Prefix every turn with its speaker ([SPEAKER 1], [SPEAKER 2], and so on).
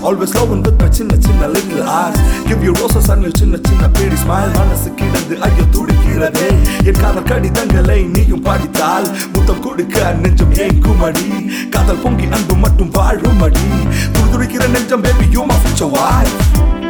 [SPEAKER 1] Always loving with my chinna chinna little eyes. Give you roses and your chinna chinna pretty smile. மனசு கிடந்து ஐயோ துடிக்கிறதே என் காதல் கடிதங்களை நீயும் படித்தால் முத்தம் கொடுக்க நெஞ்சம் ஏன் குமடி காதல் பொங்கி அன்பு மட்டும் வாழும் அடி துடிக்கிற நெஞ்சம் baby you my future wife